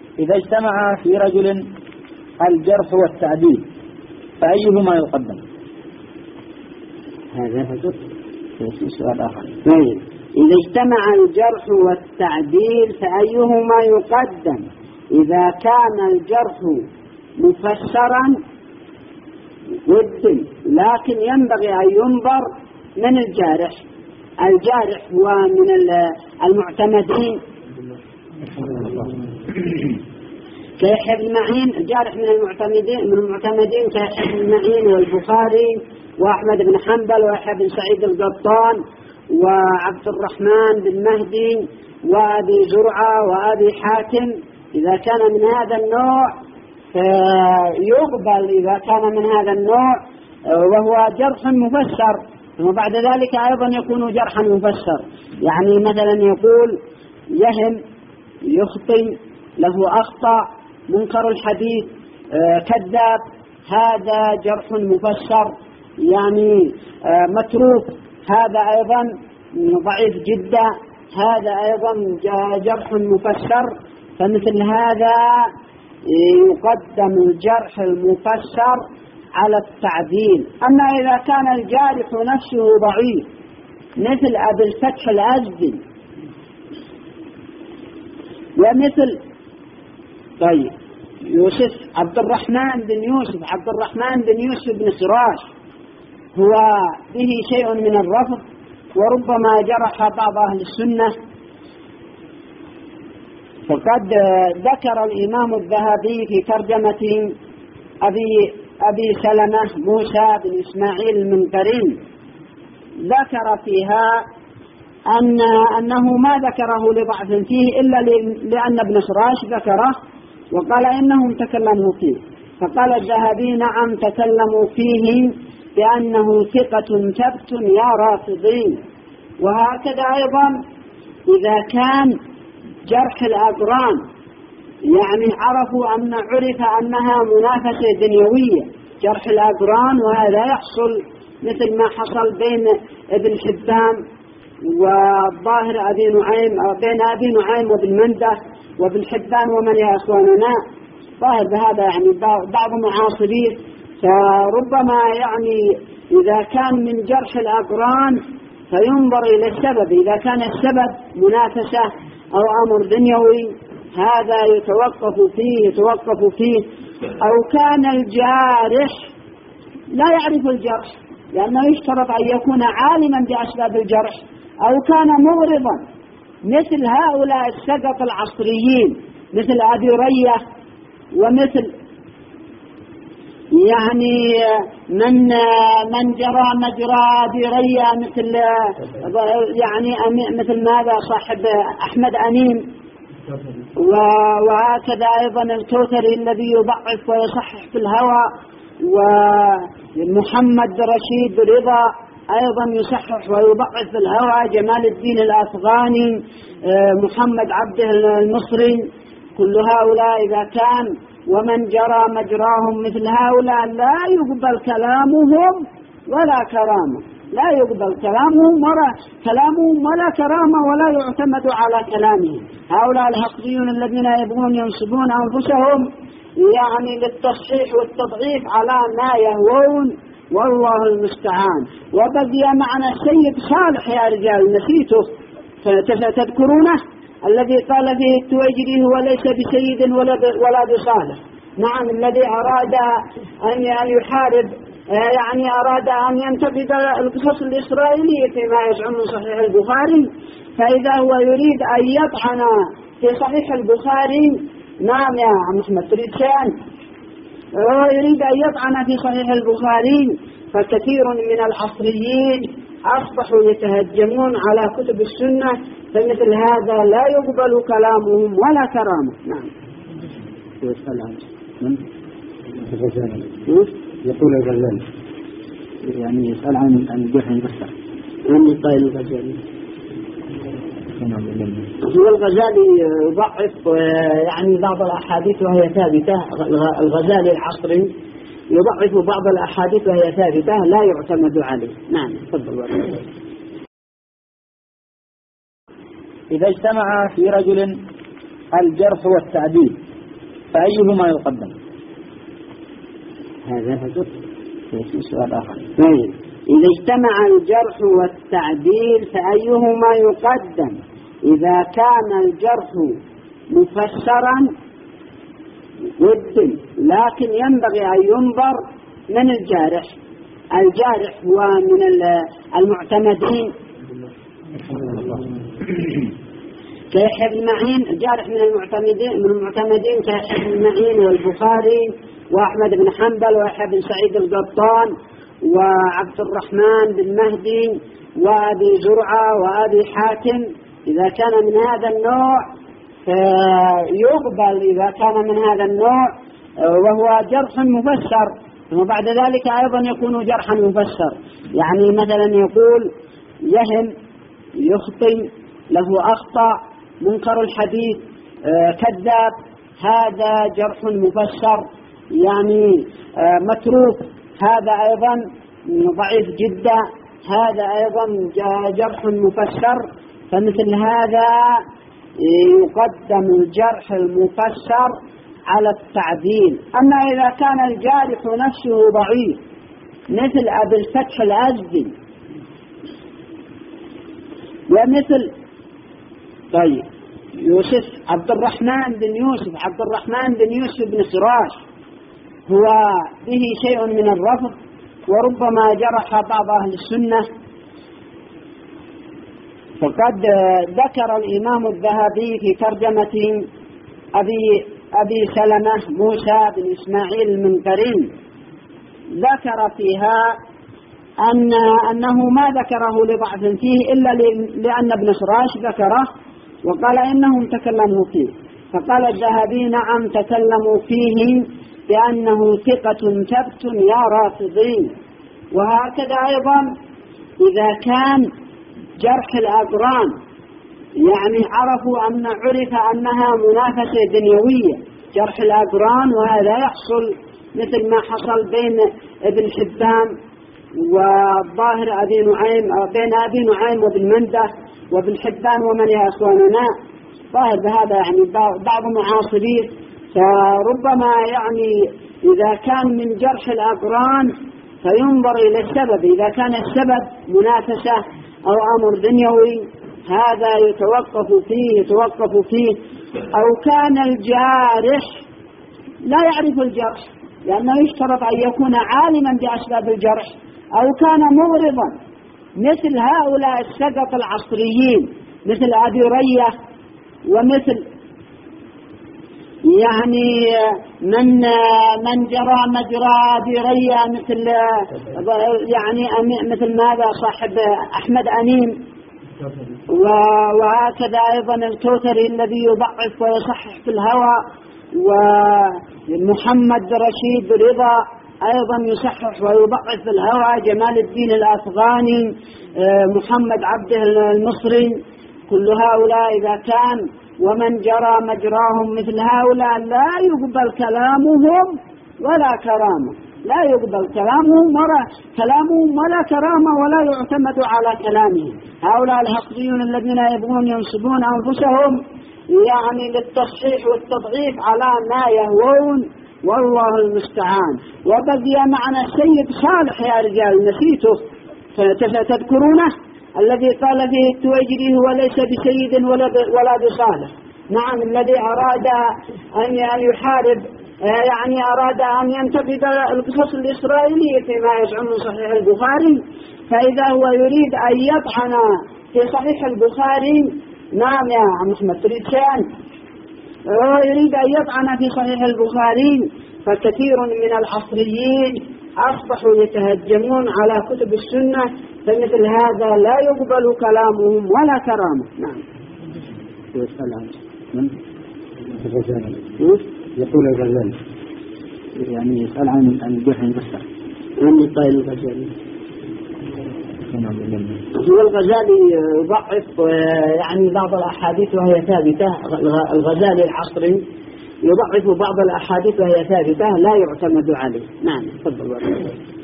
إذا اجتمع في رجل الجرح والتعديل فأيهما يقدم؟ هذا فقط في سؤال آخر. إذا اجتمع الجرح والتعديل فأيهما يقدم؟ إذا كان الجرح مفسرا لكن ينبغي أن ينظر من الجارح. الجارح هو من المعتمدين كيحيى بن معين. الجارح من المعتمدين كيحيى بن معين والبخاري وأحمد بن حنبل ويحيى بن سعيد القطان وعبد الرحمن بن مهدي وأبي زرعة وأبي حاتم. إذا كان من هذا النوع يقبل، إذا كان من هذا النوع وهو جرح مفسر. وبعد ذلك أيضا يكون جرحا مفسر، يعني مثلا يقول يهم، يخطئ، له أخطأ، منكر الحديث، كذاب، هذا جرح مفسر. يعني متروك، هذا أيضا ضعيف جدا، هذا أيضا جرح مفسر. فمثل هذا يقدم الجرح المفسر على التعديل. أما إذا كان الجارح نفسه ضعيف مثل أبي الفتح الأزدي ومثل عبد الرحمن بن يوسف بن خراش، هو به شيء من الرفض وربما جرح بعض أهل السنة. فقد ذكر الإمام الذهبي في ترجمة أبي سلمة موسى بن إسماعيل المنقري، ذكر فيها أنه ما ذكره لضعف فيه إلا لأن ابن خراش ذكره وقال إنهم تكلموا فيه. فقال الذهبي نعم تكلموا فيه بأنه ثقة ثبت يا رافضين. وهكذا أيضا إذا كان جرح الأقران، يعني عرف أنها منافسة دنيوية، جرح الأقران، وهذا يحصل مثل ما حصل بين ابن حبان والظاهر أبي نعيم، بين أبي نعيم وابن منده وابن حبان ومن يا أخواننا ظاهر بهذا، يعني بعض معاصرين. فربما يعني إذا كان من جرح الأقران فينظر إلى السبب، إذا كان السبب منافسة أو أمر دنيوي هذا يتوقف فيه. أو كان الجارح لا يعرف الجرح لأنه يشترط أن يكون عالما بأسباب الجرح، أو كان مغرضا مثل هؤلاء السقط العصريين مثل أبي رية ومثل يعني من جرى مجرى أبي رية مثل ماذا صاحب أحمد أمين، وهكذا أيضا الكوثري الذي يضعف ويصحح في الهوى، ومحمد رشيد رضا أيضا يصحح ويضعف في الهوى، جمال الدين الأفغاني، محمد عبده المصري، كل هؤلاء إذا كان ومن جرى مجراهم مثل هؤلاء لا يقبل كلامهم ولا كرامة، لا يقبل كلامهم ولا كرامة ولا يعتمد على كلامهم. هؤلاء الحقديون الذين يبغون ينصبون أنفسهم يعني للتصحيح والتضعيف على ما يهوون، والله المستعان. وبقي معنا السيد صالح يا رجال، نسيته تذكرونه الذي قال فيه التويجري هو ليس بسيد ولا بصالح. نعم، الذي أراد أن يحارب، يعني أراد أن ينتقد القصص الإسرائيلية فيما يزعم من صحيح البخاري، فإذا هو يريد أن يطعن في صحيح البخاري، نعم يا محمد تريد شيئا، هو يريد أن يطعن في صحيح البخاري، فكثير من العصريين أصبحوا يتهجمون على كتب السنة، فمثل هذا لا يقبل كلامهم ولا كرامة. نعم. يقول الغزالي يعني يسأل عن الجرح المفسر، من قائل الغزالي؟ هو الغزالي يضعف يعني بعض الأحاديث وهي ثابتة، الغزالي العصري يضعف بعض الأحاديث وهي ثابتة لا يعتمد عليه. نعم، تفضل. إذا اجتمع في رجل الجرح والتعديل فأيهما يقدم؟ هذا حدث سؤال آخر. طيب إذا اجتمع الجرح والتعديل فأيهما يقدم؟ إذا كان الجرح مفسرا لكن ينبغي أن ينظر من الجارح. الجارح هو من المعتمدين كيحيى بن معين. الجارح من المعتمدين كيحيى بن معين والبخاري وأحمد بن حنبل ويحيى بن سعيد القطان وعبد الرحمن بن مهدي وأبي زرعة وأبي حاتم. إذا كان من هذا النوع فيقبل إذا كان من هذا النوع وهو جرح مفسر، وبعد ذلك أيضا يكون جرحا مفسر. يعني مثلا يقول يهم، يخطئ، له أخطأ، منكر الحديث، كذاب، هذا جرح مفسر. يعني متروك، هذا أيضا ضعيف جدا، هذا أيضا جرح مفسر. فمثل هذا يقدم الجرح المفسر على التعديل. أما إذا كان الجارح نفسه ضعيف مثل أبي الفتح الأزدي ومثل يوسف عبد الرحمن بن يوسف بن خراش، هو به شيء من الرفض وربما جرح بعض أهل السنة. فقد ذكر الإمام الذهبي في ترجمة أبي سلمة موسى بن إسماعيل المنقري، ذكر فيها أنه ما ذكره لضعف فيه إلا لأن ابن خراش ذكره وقال إنهم تكلموا فيه. فقال الذهبي نعم تكلموا فيه بأنه ثقة ثبت يا رافضين. وهكذا أيضا إذا كان جرح الأقران يعني عرف أنها منافسة دنيوية، جرح الأقران، وهذا يحصل مثل ما حصل بين ابن حبان والظاهر بين أبي نعيم وابن منده وابن حبان ومن يا أخواننا ظاهر بهذا يعني بعض معاصريه. فربما يعني إذا كان من جرح الأقران فينظر إلى السبب، إذا كان السبب منافسة أو أمر دنيوي هذا يتوقف فيه. أو كان الجارح لا يعرف الجرح لأنه يشترط أن يكون عالما بأسباب الجرح، أو كان مغرضا مثل هؤلاء السقط العصريين مثل أبي رية ومثل يعني من جرى مجرى أبي رية مثل ماذا صاحب أحمد أنيم، وهكذا أيضا الكوثري الذي يضعف ويصحح في الهوى، ومحمد رشيد رضا أيضا يصحح ويضعف في الهوى، جمال الدين الأفغاني، محمد عبده المصري، كل هؤلاء إذا كان ومن جرى مجراهم مثل هؤلاء لا يقبل كلامهم ولا كرامة، لا يقبل كلامهم ولا كرامة ولا يعتمد على كلامهم. هؤلاء الحقديون الذين يبغون ينصبون أنفسهم يعني للتصحيح والتضعيف على ما يهوون، والله المستعان. وبقي معنا السيد صالح يا رجال، نسيته، تذكرونه الذي قال فيه التويجري هو ليس بسيد ولا بصالح. نعم، الذي أراد أن يحارب يعني أراد أن ينتقد القصص الإسرائيلية فيما يزعم من صحيح البخاري، فإذا هو يريد أن يطعن في صحيح البخاري. نعم يا عم محمد تريد شيئا؟ هو يريد أن يطعن في صحيح البخاري، فكثير من العصريين أصبحوا يتهجمون على كتب السنة، فمثل هذا لا يقبل كلامهم ولا كرامة. نعم. يقول الغزالي يعني يسأل عن الجرح المفسر. هو الغزالي يضعف يعني بعض الأحاديث وهي ثابتة. الغزالي العصري يضعف بعض الأحاديث وهي ثابتة لا يعتمد عليه. نعم، تفضل.